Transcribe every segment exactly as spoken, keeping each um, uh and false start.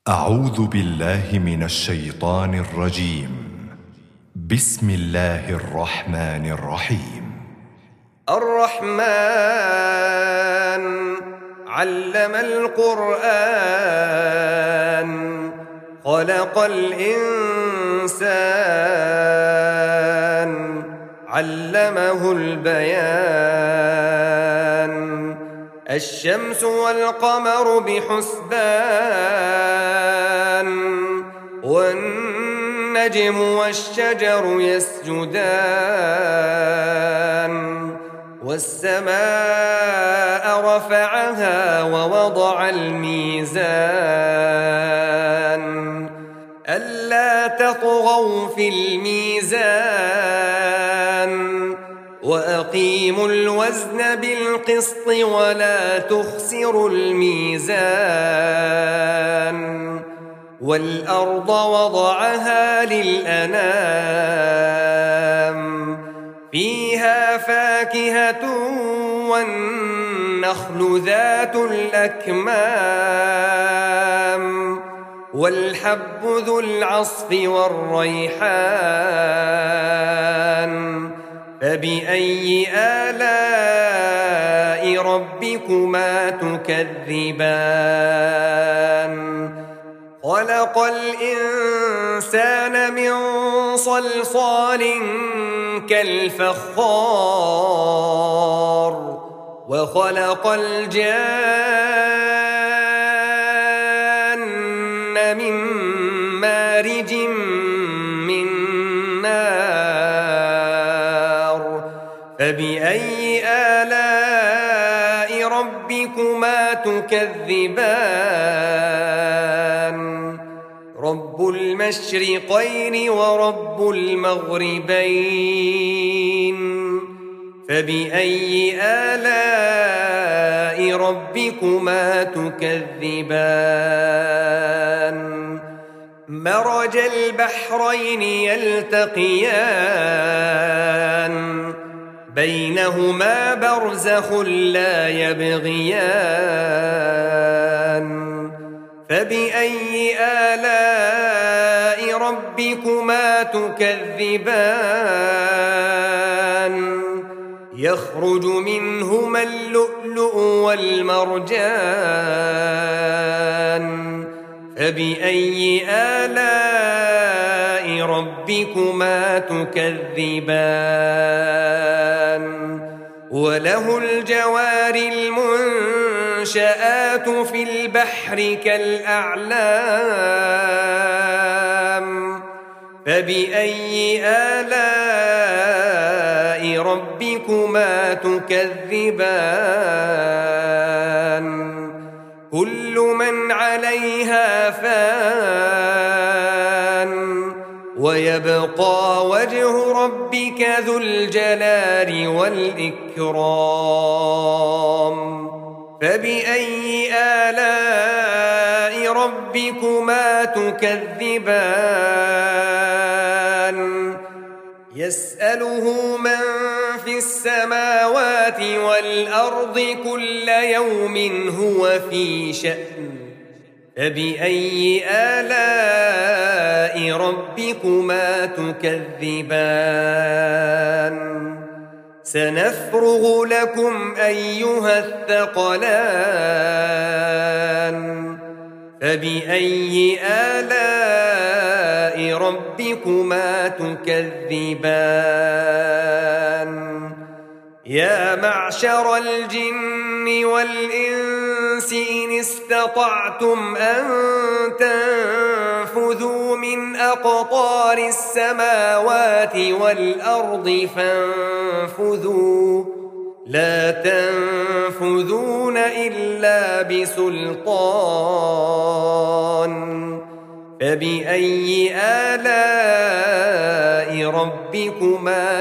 أعوذ بالله من الشيطان الرجيم. بسم الله الرحمن الرحيم. الرحمن علم القرآن خلق الإنسان علمه البيان الشمس والقمر بحسبان والنجم والشجر يسجدان والسماء رفعها ووضع الميزان ألا تطغوا في الميزان وأقيموا الوزن بالقسط ولا تخسروا الميزان والأرض وضعها للأنام فيها فاكهة والنخل ذات الأكمام والحب ذو العصف والريحان فبأي آلاء ربكما تكذبان خلق الإنسان من صلصال كالفخار وخلق الجان من مارج من نار فبأي آلاء ربكما تكذبان رب المشرقين ورب المغربين فبأي آلاء ربكما تكذبان مرج البحرين يلتقيان بينهما برزخ لا يبغيان فبأي آلاء ربكما تكذبان يخرج منهما اللؤلؤ والمرجان فبأي آلاء ربكما تكذبان وله الجوار المنشآت في البحر كالأعلام فبأي آلاء ربكما تكذبان كل من عليها فان ويبقى وجه ربك ذو الجلال والإكرام فبأي آلاء ربكما تكذبان يسأله من في السماوات والأرض كل يوم هو في شأن فبأي آلاء ربكما تكذبان سنفرغ لكم أيها الثقلان فبأي آلاء ربكما تكذبان يا معشر الجن والإنس إن استطعتم أن تنفذوا من أقطار السماوات والأرض فانفذوا لا تنفذون إلا بسلطان فبأي آلاء ربكما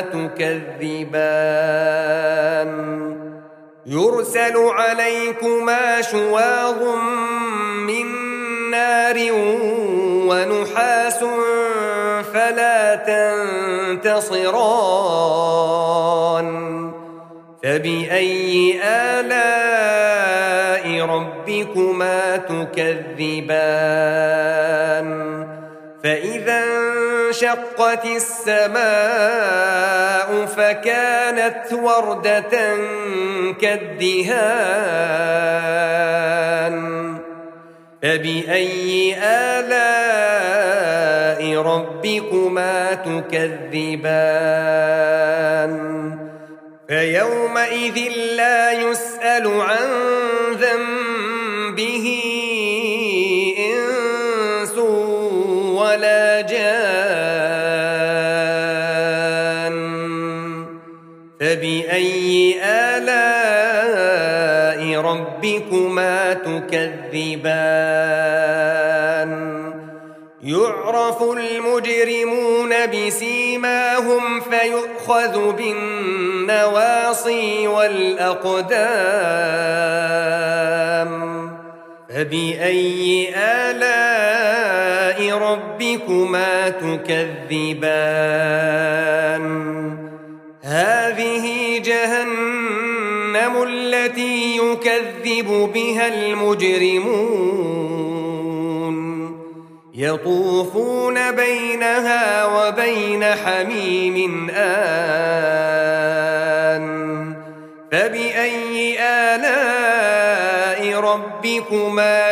تكذبان يرسل عليكما شواظ من نار ونحاس فلا تنتصران فبأي آلاء ربكما تكذبان فإذا انشقت السماء فكانت وردة كالدهان فبأي آلاء ربكما تكذبان فيومئذ لا يسأل عن ذنبه إنس ولا جان فبأي آلاء ربكما تكذبان يعرف المجرمون بسيماهم فيؤخذ بالنواصي والأقدام فبأي آلاء ربكما تكذبان هذه جهنم التي يكذب بها المجرمون يطوفون بينها وبين حميم آن فبأي آلاء ربكما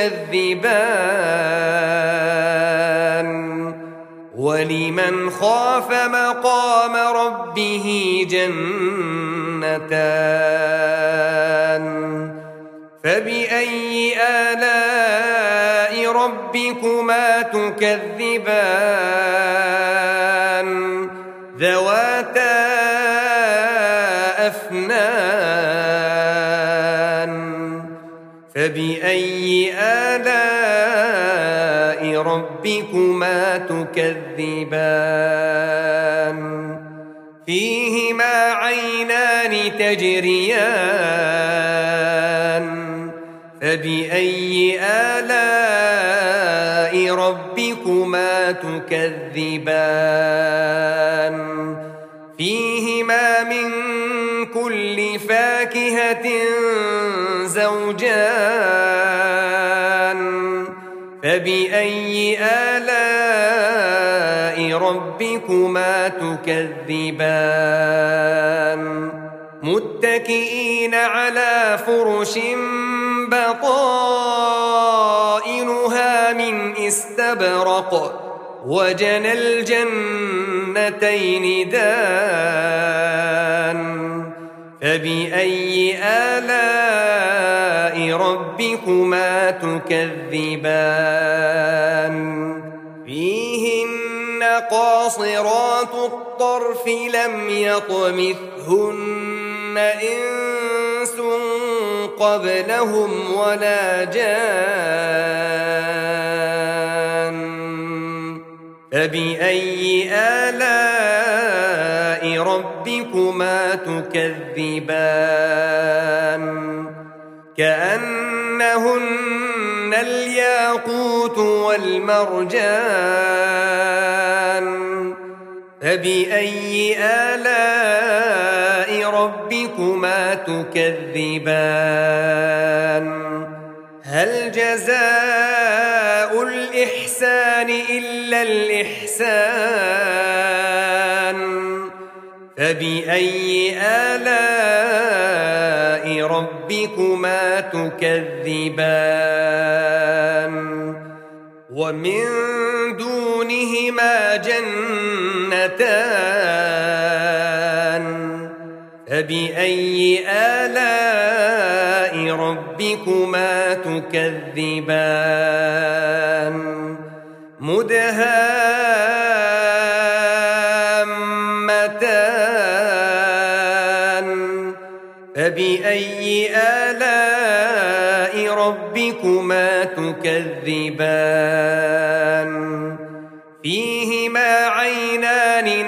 تكذبان ولمن خاف مقام ربه جنتان فبأي آلاء ربكما تكذبان ذواتا أفنان فبأي آلاء ربكما تكذبان فيهما عينان تجريان فبأي آلاء ربكما تكذبان فيهما من كل فاكهة زوجان فبأي آلاء ربكما تكذبان متكئين على فرش بطائنها من استبرق وجنى الجنتين دان فبأي آلاء ربكما تكذبان فيهن قاصرات الطرف لم يطمثهن إنس قبلهم ولا جان فبأي آلاء ربكما تكذبان كأنهن الياقوت والمرجان فبأي آلاء ربكما تكذبان هل جزاء الإحسان إلا الإحسان فبأي آلاء ربكما تكذبان ومن دونهما جنتان فبأي آلاء ربكما تكذبان مدهامتان فبأي آلاء ربكما تكذبان فيهما عينان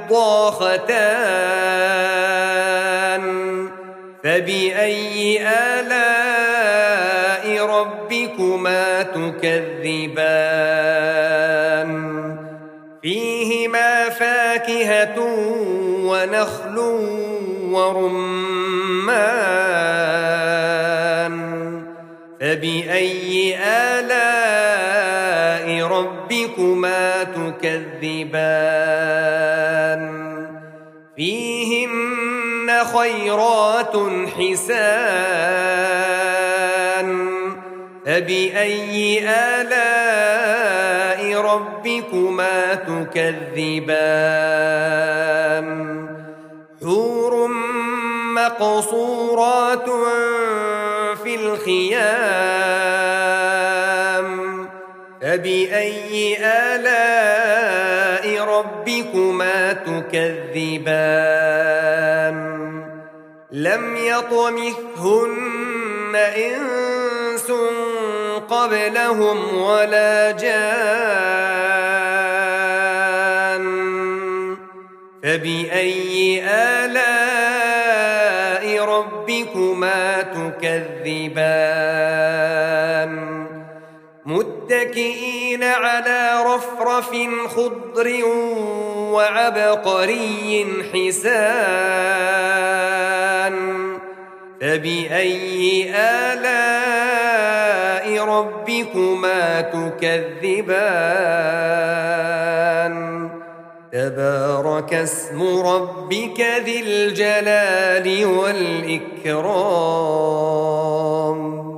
نضاختان فبأي آلاء ربكما تكذبان فيهما فاكهة ونخل ورمان فبأي آلاء ربكما تكذبان فيهن خيرات حسان فبأي آلاء ربكما تكذبان حور مقصورات في الخيام فبأي آلاء ربكما تكذبان لم يطمثهن إنس قبلهم ولا جان فبأي آلاء ربكما تكذبان متكئين على رفرف خضر وعبقري حسان فبأي آلاء ربكما تكذبان تبارك اسم ربك ذي الجلال والإكرام